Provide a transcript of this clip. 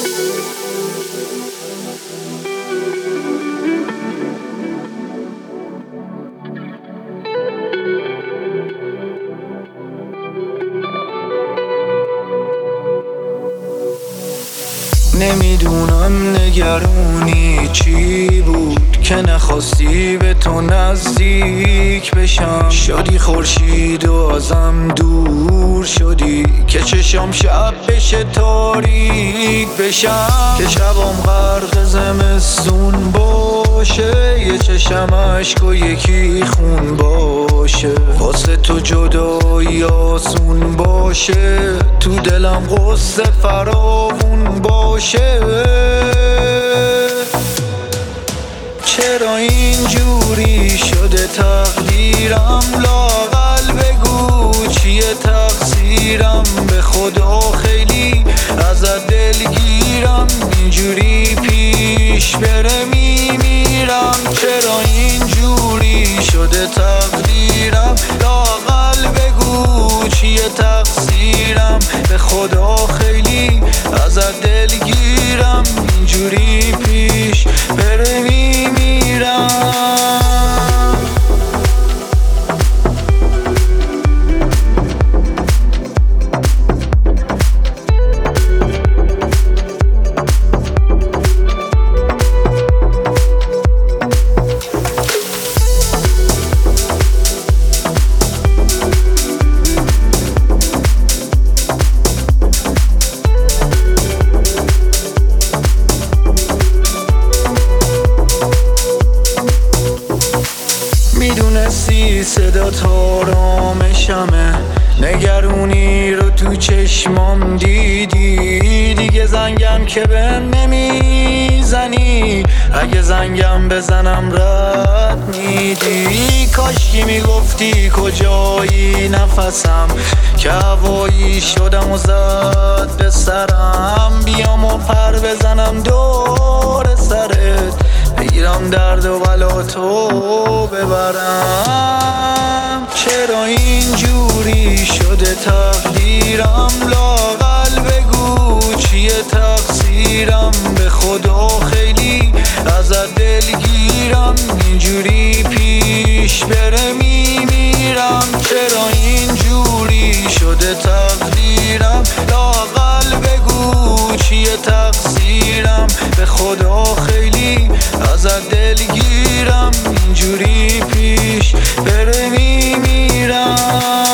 نمیدونم نگرانی چی بود که نخواستی به تو نزدیک بشم. شدی خورشید و ازم دور شدی که چشام شب بشه تاریک بشم. که شبام غرق زمستون باشه، یه چشم عشق و یکی خون باشه. واسه تو جدایی آسون باشه، تو دلم غصه فراوون باشه. چرا اینجوری شده تقدیرم؟ لااقل بگو چیه تقصیرم؟ به خدا خیلی ازت دلگیرم، اینجوری پیش بره میمیرم. چرا اینجوری شده تقدیرم؟ لااقل بگو چیه تقصیرم؟ به خدا خیلی ازت دلگیرم، اینجوری پیش بره میمیرم. میدونستی صدات آرامشمه، نگرونی رو تو چشمام دیدی. دیگه زنگم که بهم نمیزنی، اگه زنگم بزنم رد میدی. کاشکی میگفتی کجایی نفسم، که هوایی شدم و زد به سرم. بیام و پر بزنم دور سرت، بگیرم درد و بلا تو ببرم. چرا اینجوری شده تقدیرم؟ لااقل بگو چیه تقصیرم؟ به خدا خیلی ازت دلگیرم، اینجوری پیش بره میمیرم. چرا اینجوری شده تقدیرم؟ لااقل بگو چیه تقصیرم؟ به خدا خیلی ازت دلگیرم، اینجوری پیش بره میمیرم.